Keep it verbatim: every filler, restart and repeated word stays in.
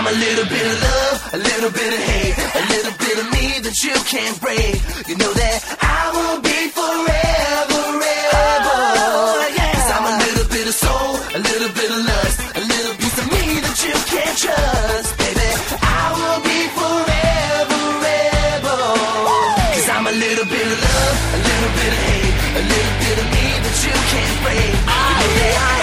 I'm a little bit of love, a little bit of hate, a little bit of me that you can't break. You know that I will be forever, ever. Cause I'm a little bit of soul, a little bit of lust, a little piece of me that you can't trust. Baby, I will be forever, ever. Cause I'm a little bit of love, a little bit of hate, a little bit of me that you can't break. You know that I